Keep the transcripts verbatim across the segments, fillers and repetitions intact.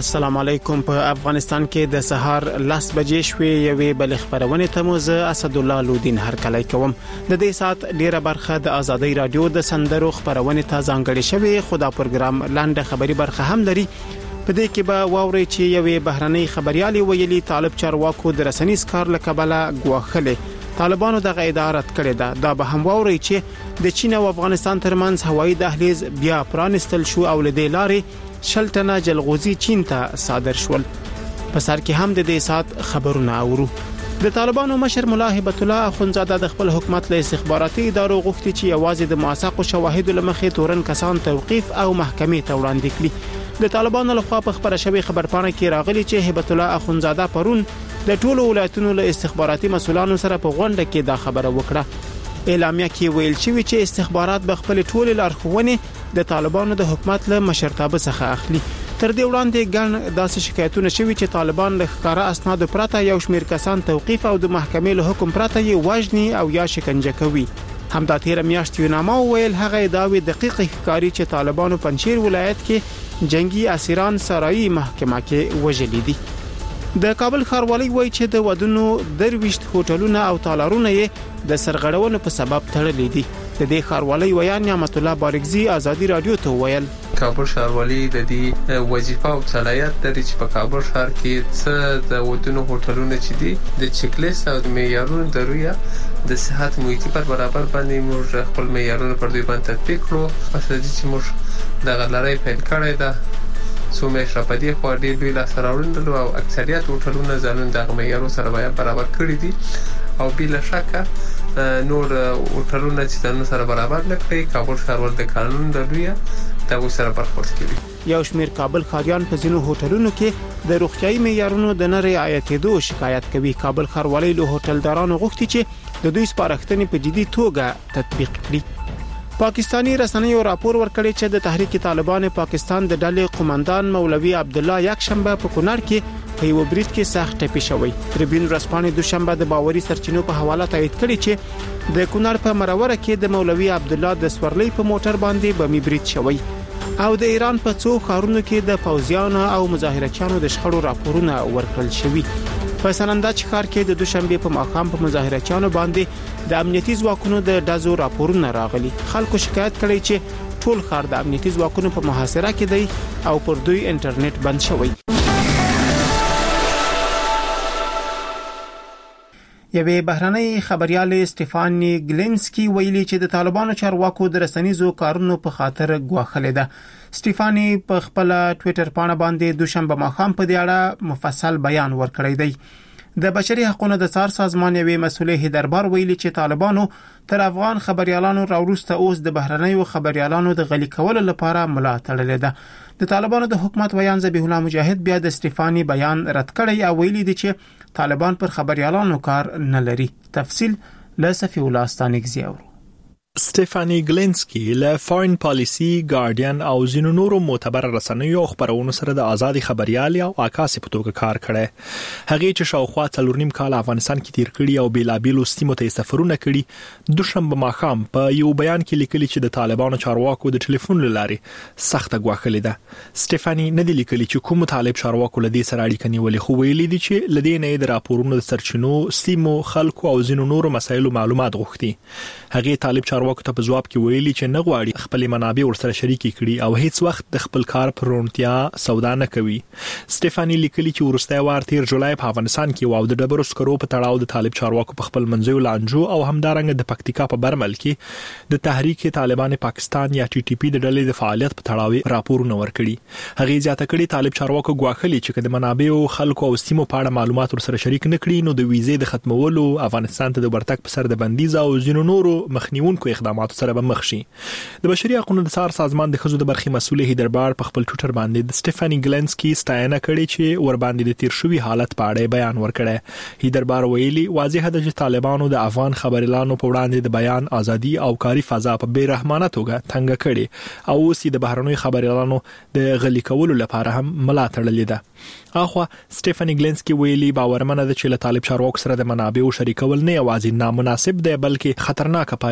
السلام علیکم. په افغانستان کې د سهار لاس بجې شوې یوې بل خبرونه ته زه اسد الله لودین هر کله کوم. د دې سات ډیره برخه د ازادي رادیو د سندرو خبرونه ته ځانګړې شوې، خو دا پروګرام لاندې خبري برخه هم لري. په دې کې به واوري چې یوې بهرنۍ خبريالي ویلي طالب چارواکو د رسنیز کار لکبله غواخلې طالبانو د غیدارت کړی ده. دا به هم واوري چې د چین او افغانستان ترمنځ هوایي دهلیز بیا پرانستل شو او لدې لارې شلټنه جلغوزي چین ته صادر شول. په سر کې هم د دې سات خبرونه اورو. د طالبانو مشر مولا هبت الله اخونزاده د خپل حکومت له استخباراتي ادارو غوښتي چې یوازې د موثقو شواهدو لمخې تورن کسان توقيف او محکمې ته وړاندې کړي. د طالبانو لخوا په خبره شوی خبرپاڼه کې راغلي چې هبت الله اخونزاده پرون د ټولو ولایتونو له استخباراتي مسولانو سره په غونډه کې دا خبره وکړه. اعلامیه کې ویل شوی چې استخبارات به خپل ټول لارښوونې د طالبانو د حکومت له مشرتابه څخه اخلي. تر دې وړاندې ګڼ داسې شکایتونه شوي چې طالبان له ښکارا اسناد پرته یو شمېر کسان توقيف او د محکمې له حکم پرته یې وژني او یا شکنجه کوي. همدا تیر میاشت یونامه ویل هغه داوی دقیق ښکاری چې طالبانو پنځیر ولایت کې جنگي اسیران سرایي محکمه کې وژلي دي. د کابل ښاروالۍ وایي چې د ودونو درويشت هوټلونه او تالارونه یې د سرغړونو په سبب تړلې دي. د دې ښاروالۍ ویان نعمت الله بارګزي ازادي رادیو ته ویل کابل ښاروالۍ د دې وظیفه او صلاحیت لري چې په کابل ښار کې څه د ودونو هوټلونه چې دي د چیک لیست او د معیارونو د رویا د صحت محیطي پر برابر باندې موږ خپل معیارونه پر دوی باندې تطبیق کړو. اصلي چې موږ د غلړۍ پیل کړی ده سو مې شپدي خو ډېر دوی لا سره وړاندل او اکثریت هوټلونه ځانون د معیارونو سره برابر کړی دي او بلا شک نور هوټلونه چې ځانون سره برابر نه کړی. کابل ښاروال د قانون د دوی ته سره برخورد کوي. یو شمېر کابل ښاریان په ځینو هوټلونو کې د روغتيایي معیارونو د نه رعایتېدو شکایت کوي. کابل ښاروالۍ له هوټلدارانو غوښتي چې د دوی سپارښتنې په جدي توګه تطبیق کړي. پاکستانی رسنیو راپور ورکړی چې د تحریک طالبان پاکستان د ډلې قومندان مولوي عبد الله یک شنبه په کونړ کې په یو بریټ کې سخت ټپي شوی. تریبیون رسپانې دوشنبه د باوري سرچینو په حواله تایید کړی چې د کونړ په مروره کې د مولوي عبد الله د سورلۍ په موټر باندې بمي بریټ شوی او د ایران په څو ښارونو کې د پوځیانو او مظاهرچیانو د شخړو راپورونه ورکړل شوي. په سنندج ښار کې د دوشنبه په ماښام په مظاهرچیانو باندې د امنیتي ځواکونو د دزو راپورونه راغلي. خلکو شکایت کړي چې ټول ښار د امنیتي ځواکونو په محاصره کې دی او پر دوی انټرنیټ بند شوی. یوې بهرنۍ خبريالې سټيفاني ګلینسکي ویلي چې د طالبانو چارواکو د رسنیزو کارونو په خاطر غواخلې ده. سټيفاني په خپل ټوئیټر باندې باندې دوشنبه ماښام په دې اړه مفصل بیان ورکړی دی. د بشري حقوقو د څار سازمان یوې مسولې دربار ویلي چې طالبانو تر افغان خبريالانو راوروسته اوس د بهرنیو خبريالانو د غلي کولو لپاره ملا تړلې ده. د طالبانو د حکومت ویان ذبیح الله مجاهد بیا د سټيفاني بیان رد کړی او ویلي دي چې طالبان پر خبريالانو کار نه لري. تفصیل له صفی الله استانګزی اورو. سټيفاني ګلینسکي له فارین پالیسی ګارډین او زینو نورو معتبر رسنیو خبرونو سره د ازادي خبريالي او عکاسي په توګه کار کړي. هغه چې شاوخوا څلور نیم کال افغانستان کې تیر کړي او بیلابیلو سیمو ته سفرونه کړي. دوشنبه ماښام په یو بیان کې لیکلي چې د طالبانو چارواکو د ټلیفون لارې سخت غواخلې ده. سټيفاني نه دی لیکلي چې کوم طالب چارواکو لدې سره اړیکه نیولې، خو ویلي دي چې لدې نه د راپورونو د سرچینو سیمو خلکو او زینو نورو مسایلو معلومات غوښتي. هغه طالب چارواکو ته په جواب کې ویلي چې نه غواړي خپل منابع ورسره شریک کړي او هیڅ وخت د خپل کار پر رونتیا سودا نه کوي. سټيفاني لیکلي چې ورسته وار تیر جولای په افغانستان کې واو د ډبرو سکرو په تړاو د طالب چارواکو په خپل منځو لانجو او همدارنګ د پکتیکا په برمل کې د تحریک طالبان پاکستان یا ټي ټي پی د ډلې د فعالیت په تړاو راپورونه ورکړي. هغه زیاته کړي طالب چارواکو غواخلي چې د منابع خلکو او سیمو په اړه معلومات ورسره شریک نه کړي نو د ویزې د ختمولو افغانستان ته د ورتګ په سر د بندیز او زینو نورو مخنیونکو اقداماتو سره به مخ شي. د بشري حقوقو د څار سازمان د خزو د برخې مسؤل هیدربار په خپل ټوئیټر باندې د سټيفاني ګلینسکي ستاینه کړې چې ور باندې د تیر شوی حالت په اړه بیان ورکړی. هیدربار ویلي واضح ده چې طالبانو د افغان خبريالانو په وړاندې د بیان ازادي او کاری فضا په بیرحمانه توګه څنګه کړي او اوس د بهرنوي خبريالانو د غلي کولو لپاره هم ملا تړلې ده. اخوا سټيفاني ګلینسکي ویلي باورمنه ده چې له طالب چارواکو سره د منابعو شریکول نه یوازې نامناسب دی بلکې خطرناک پایلې لرلی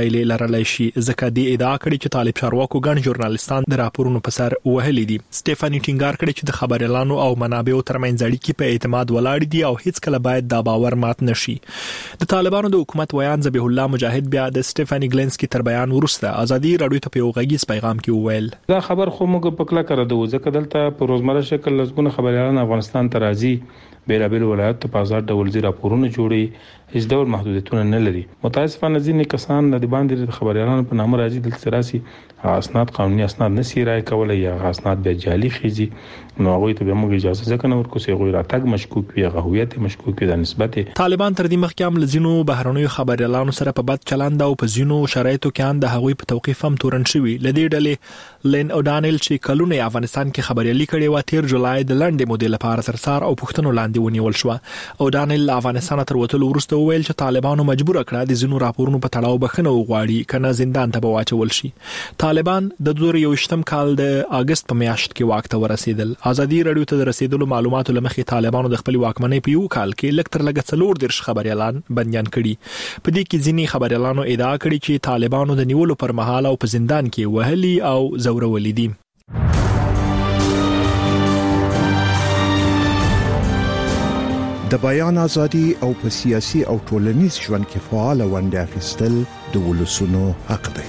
تړلی شي ځکه د ادعا کړي چې طالب چارواکو ګڼ ژورنالیستان د راپورونو په سر وهلي دي. سټيفاني ټینګار کړي چې د خبريالانو او منابعو ترمنځ اړیکې په اعتماد ولاړ دي او هیڅ کله باید دا باور مات نشي. د طالبانو د حکومت ویان ذبیح الله مجاهد بیا د سټيفاني ګلنسکي تر بیان وروسته ازادي رادیو ته په غږیز پیغام کې وویل دا خبر خو موږ په کله کړو ځکه دلته په روزمره شکل لږونه خبريالان افغانستان ته راځي بیلابل ولایت په آزاد ډول زی راپورونه جوړي هیڅ ډول محدودیتونه نه لري. متاسفانه ځینې کسان د باندې خبريالانو په نامه راځي دلته راسي اسناد قانوني اسناد نشي راي کولای یا اسناد به جعلي خيزي نو هغه ته به موږ اجازه ځکه نور کوسي غوي راتګ مشکوک وي هویت مشکوک وي د نسبت طالبان تر دې مخکې هم لزینو بهرنیو خبريالانو سره په بد چلند او په زینو شرایطو کې اند هغوی په توقيف هم تورن شوی لدی ډلې لین اودانل چې کلونه افغانستان کې خبريالي کړي و تیر جولای د لنډې مودې لپاره سرسار او پښتنو لاندې ونیول شو. اودانل افغانستان تر وټل ورسته ویل چې طالبانو مجبور کړه د زینو راپورونو په تړاو بخنه وغواړي کنه زندان ته واچول شي. طالبان د دوه هزار یوشتم کال د اگست په میاشت کې واک ته ورسېدل. ازادي رادیو ته رسیدلو معلوماتو لمخې طالبانو د خپل واکمنۍ په یو کال کې لکتر لګ څلور درش خبريالان بنديان کړي. په دې کې ځینې خبريالانو ادعا کړې چې طالبانو د نیولو پر مهال او په زندان کې وهلي او زورولي دي. د بیان ازادي او په سیاسي او ټولنیز ژوند کې فعال ونډه اخیستل د ولسونو حق دی.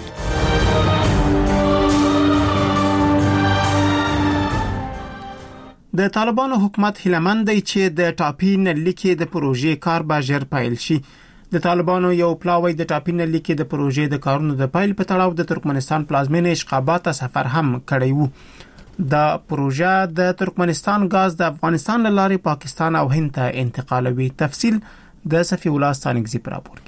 د طالبانو حکومت هیلمند دی چې د ټاپي نلیکې د پروژې کار به ژر پیل شي. د طالبانو یو پلاوی د ټاپي نلیکې د پروژې د کارونو د پیل په تړاو د ترکمنستان پلازمینې اشقابات سفر هم کړی وو. دا پروژه د ترکمنستان غاز د افغانستان لارې پاکستان او هند ته انتقالوي. تفصیل د صفی الله ستانګزی پر راپور کې.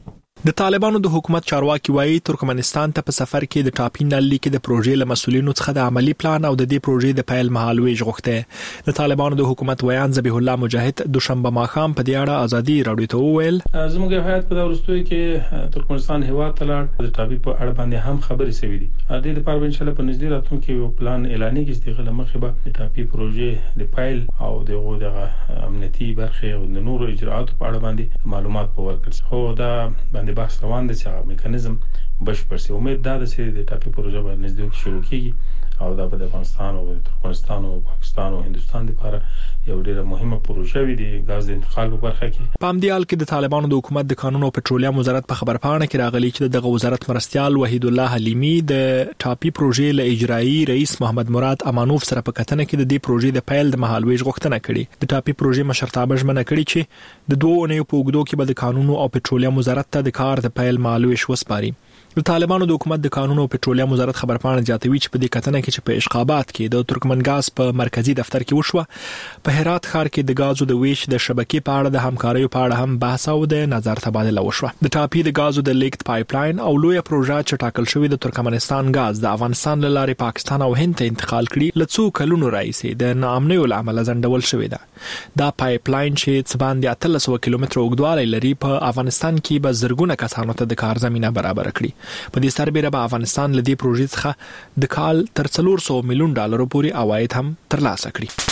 د طالبانو د حکومت چارواکي وایي ترکمنستان ته په سفر کې د ټاپي نل کې د پروژې له مسولینو څخه د عملی پلان او د دې پروژې د پیل مهال وی غوښته. د طالبانو د حکومت ویان ذبیح الله مجاهد دوشنبه ماخام په دې اړه ازادي رادیو ته وویل زموږ هیات په دورستوي کې ترکمنستان هیواد تلړ د ټاپي په اړه باندې هم خبرې شوې دي. د دې لپاره ان شاء الله په نږدې راتلونکي یو پلان اعلاني کې چې دغه مخه د ټاپي پروژې د پیل او دغه د امنیتي برخه او د نورو اجراءاتو په اړه باندې معلومات په ورکړل. خو دا باندې بحث روان دي چې میکانیزم بشپړ شي. امید ده چې د ټاپي پروژه به نږدې شروع کیږي او دا په افغانستان او ترکمنستان او پاکستان او هندستان لپاره یو ډیره مهمه پروژه وي د غاز د انتقال په برخه کې. په همدې حال کې د طالبانو د حکومت د قانون او پټرولیم وزارت په خبرپاڼه کې راغلي چې دغه وزارت مرستيال وحید الله حلیمی د ټاپي پروژې له اجرایی رئیس محمد مراد امانوف سره په کتنه کې د دې پروژې د پیل د مهالويج غوښتنه کړې. د ټاپي پروژې مشرتابه ژمنه کړې چې د دوه اونیو په وګړو کې به د قانون او پټرولیم وزارت ته د کار د پیل مهالويج وسپاري. د طالبانو د حکومت د قانون او پټرولیم وزارت خبرپاڼه جاتوي چې په دې کتنه کې چې په اشقابات کې د ترکمنګاز په مرکزی دفتر کې وشوه په هرات ښار کې د غازو د ویش د شبکې په اړه د همکارۍ په اړه هم بحث او د نظر تبادله وشوه. د ټاپي د غازو د لیکت پایپ لاین او لوی پروژه چې ټاکل شوې د ترکمنستان غاز د افغانستان لارې پاکستان او هند ته انتقال کړي لڅو کلونو راځي د ناامنۍ لامل ځنډول شوې ده. دا پایپ لاین چې څه باندې اتلس کیلومتره اوږدوالی لري په افغانستان کې به زرګونه کسانو ته د کار زمينه برابر کړي. په دې سربېره به افغانستان له دې پروژې څخه د کال تر څلور سوه میلیون ډالرو پورې عواید هم ترلاسه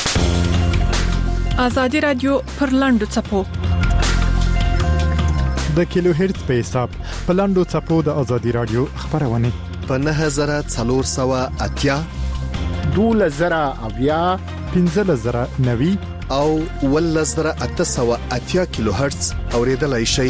کړي. ازادي رادیو پر لاندو چپو د کیلو هرتز په حساب په لاندو چپو د ازادي رادیو خبرونه په نه هزار څلور سوه اتیا دوله زره اویا پنځه زره نوي او ول زره اته سوه اتیا کیلو هرتز اوریدلای شي.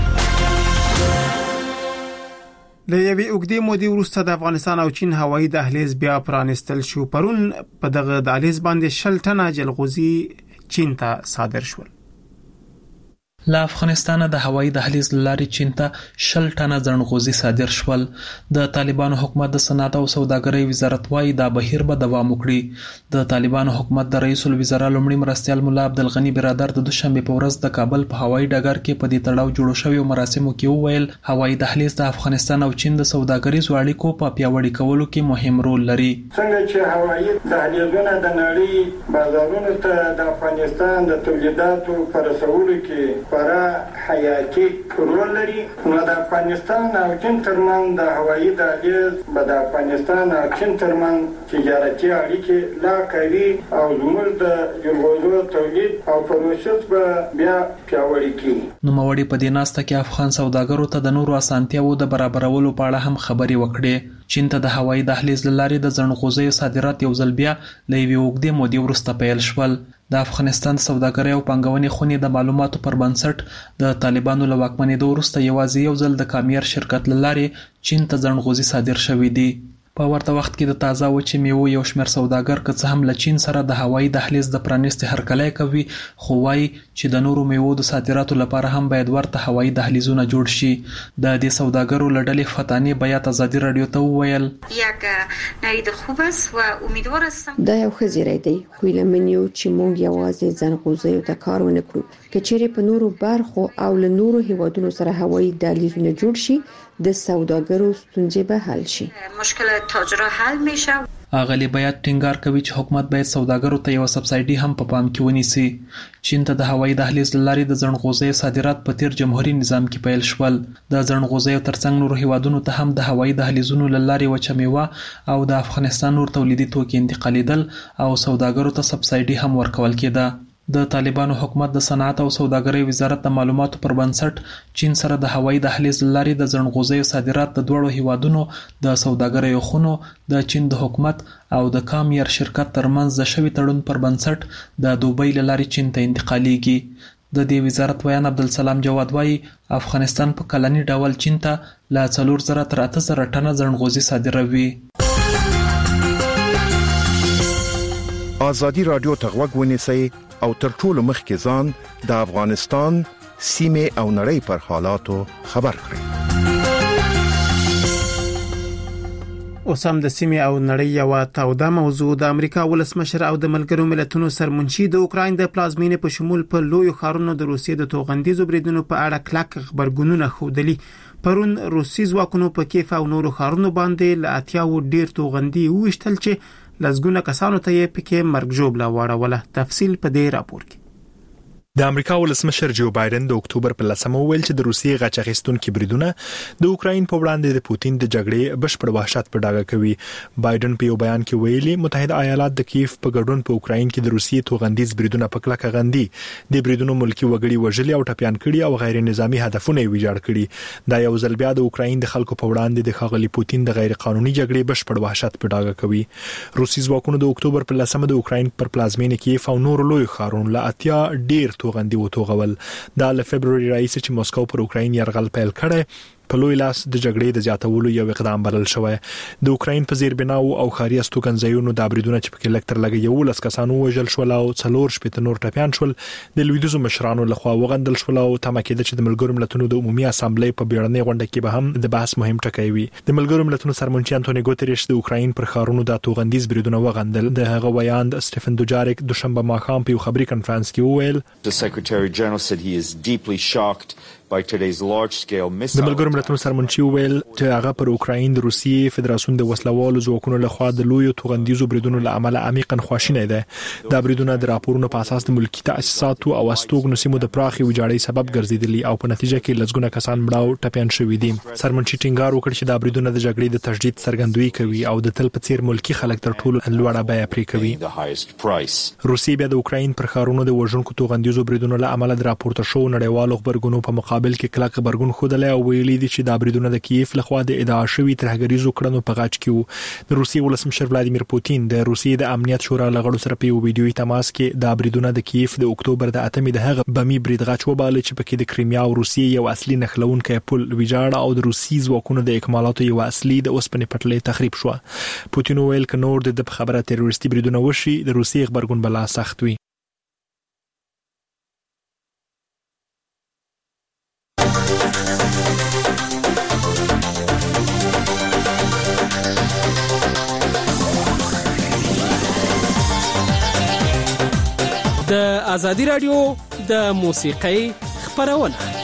له یوې اوږدې مودې وروسته د افغانستان او چین هوایي دهلیز بیا پرانستل شو. پرون په دغه دهلیز باندې شل ټنه جلغوزي چین ته صادر شول. له افغانستان د هوایي دهلیز لارې چین ته شل ټنه ځنغوزي صادر شول. د طالبانو حکومت د صنعت او سوداګرۍ وزارت وايي دا بهیر به دوام وکړي. د طالبانو حکومت د رئیس الوزرا لومړي مرستيال مولا عبدالغني برادر د دوشنبه په ورځ د کابل په هوایي ډګر کې په دې تړاو جوړ شوی مراسمو کې وویل هوایي دهلیز د افغانستان او چین د سوداګریزو اړیکو په پیاوړي کولو کې مهم رول لري. څنګه چې هوایي دهلیزونه د نړۍ بازارونو ته د افغانستان د تولیداتو پر رسولو کې خورا حیاتي رول لري. نو د افغانستان او چین ترمنځ د هوایي دهلیز به د افغانستان او چین ترمنځ تجارتي اړیکې لا قوي او زموږ د جلغوزو تولید او پروسس به بیا پیاوړي کړي. نوموړي په دې ناسته کې افغان سوداګرو ته د نورو اسانتیاوو د برابرولو په اړه هم خبرې وکړې. چین ته د هوایي دهلیز له لارې د زڼغوزیو صادرات یو ځل بیا له یوې اوږدې مودې وروسته پیل شول. د افغانستان سوداګرۍ او پانګونې خونې د معلوماتو پر بنسټ د طالبانو له واکمنېدو وروسته یوازې یو ځل د کامیر شرکت له لارې چین ته زڼغوزي صادر شوي دي. په ورته وخت کې د تازه وچې میوو یو شمېر سوداګر که څه هم له چین سره د هوایي دهلیز د پرانیستې هرکلی کوي، خو وایي چې د نورو میوو د صادراتو لپاره هم باید ورته هوایي دهلیزونه جوړ شي. د دې سوداګرو له ډلې فتانې بیات ازادي راډیو ته وویل دا یو ښه زیری دی، خو هیله من یو چې موږ یوازې زڼغوزیو ته کار ونه کړو. که چیرې په نورو برخو او له نورو هیوادونو سره هوایي دهلیزونه جوړ شي، د سوداګرو ستونزې به حل شي. مشکل تاجرها حل میشه. اغلی باید ټینګار کوي چې حکومت باید سوداګرو ته یو سبسایډي هم په پام کې ونیسي. چین ته د هوایي دهلیز له لارې د زڼغوزیو صادرات په تیر جمهوریت نظام کې پیل شول. د زڼغوزیو ترڅنګ نورو هیوادونو ته هم د هوایي دهلیزونو له لارې وچه میوه او د افغانستان نور تولیدي توکي انتقالیدل او سوداګرو ته سبسایډي هم ورکول کېده. د طالبانو حکومت د صنعت او سوداګرۍ وزارت د معلوماتو پر بنسټ چین سره د هوایي دهلیز له لارې د زڼغوزیو صادرات د دوړو هیوادونو د سوداګریو خونو د چین د حکومت او د کامیر شرکت ترمنځ د شوي تړون پر بنسټ د دوبۍ له لارې چین ته انتقالیږي. د دې وزارت ویان عبدالسلام جواد وایي افغانستان په کلني ډول چین ته له څلور زره تر اته زره ټنه زڼغوزي صادروي. ازادي راډیو ته غوږ ونیسئ او تر ټولو مخکې ځان د افغانستان سیمه او نړۍ پر حالاتو خبر کړئ. اوسم د سیمه او نړۍ یو تاوده موضوع د امریکا ولسمشر او د ملګرو ملتونو سرمنشي د اوکراین د پلازمینې په شمول په لوی ښارونو د روسیې د توغندیزو بریدونو په اړه کلک خبرګونونه خوده. پرون روسي ځواکونو په کیف او نورو ښارونو باندې ل اتیاو ډیر توغندي وشتل چې لزګونه کسانو ته یې پکې مرګ جوړه واړوله. تفصیل په دې راپور کې. د امریکا ولسمشر جو بایدن د اکتوبر په لسمه ویل چې د روسیې غچ اخیستونکو بریدونه د اوکراین په وړاندې د پوتین د جګړې بشپړ وحشت په ډاګه کوي. بایدن په یو بیان کې ویلي متحده ایالات د کیف په ګډون په اوکراین کې د روسیې توغندیز بریدونه په کلکه غندي. د بریدونو ملکی وګړي وژلي او ټپيان کړي او غیر نظامی هدفونه یې ویجاړ کړي. دا یو ځل بیا د اوکراین د خلکو په وړاندې د ښاغلي پوتین د غیر قانوني جګړې بشپړ وحشت په ډاګه کوي. روسي ځواکونو د اکتوبر په لسمه د اوکراین پر پلازمینې کیف او نور لوی ښارونو لا اتیا ډیر توغندي وتوغول. دا له فبرवरी راځي چې مسکو پر اوکراین یرغل پیل کړي په لوی لاس د جګړې د زیاتولو یو اقدام بلل شوی. د اوکراین په زیربناو او خاري استوګنځایونو د بریدونو چې په لکټر لګي یو لس کسانو وژل شول او څلور شپږ نور ټپيان شول. د لویدیزو مشرانو لخوا وغندل شول او تمه کېده چې د ملګرو ملتونو د عمومي اسامبلې په بیړنۍ غونډه کې به هم د بحث مهم ټکی وي. د ملګرو ملتونو سرمنشي انټونی ګوتریش د اوکراین پر ښارونو د توغندیز بریدونه وغندل. د هغه ویان سټيفن دوجاریک دوشنبه ماښام په خبري کانفرنس کې وویل The Secretary General said he is deeply shocked by today's large scale missile. د ملګرو ملتونو سرمنشي ویل چې هغه پر اوکراین د روسیې فدراسیون د وسلوالو ځواکونو لخوا د لوی توغندیزو بریدونو له امله عمیقا خواشینی ده. دا بریدونه د راپورونو په اساس د ملکی تاسیساتو او استوګنو سیمو د پراخي ویجاړۍ سبب ګرځیدلی او په نتیجه کې لږونه کسان مړه او ټپيان شوي دي. سرمنشي ټینګار وکړ چې دا بریدونه د جګړې د تشدید څرګندوي کوي او د تل په څیر ملکی خلک تر ټولو لوړه بیه پرې کوي. روسیې بیا د اوکراین پر ښارونو د وژونکو توغندیزو بریدونو له امله د راپورته شو نړیوالو خبرګونو په مقابل کې کلک خبرګون خوده او ویلي دي چې دا بریدونه د کیف لخوا د ادعا شوی ترهګریزو کړنو په غاټ کې وو. د روسیې ولسمشر ولادیمیر پوتین د روسیې د امنیت شورا لغړو سره په یو ویډیوي تماس کې دا بریدونه د کیف د اکتوبر د اتمې د هغه بمی برید غاټ وباله چې پکې د کریمیا او روسیې یو اصلي نښلونکی پل ویجاړ او د روسي ځواکونو د اکمالاتو یو اصلي د اوسپنې پټلۍ تخریب شو. پوتین ویل ک نور د خبره تروریستي بریدونه وشي د روسیې خبرګون بلا سخت وي. د ازادي راډیو د موسیقۍ خبرونه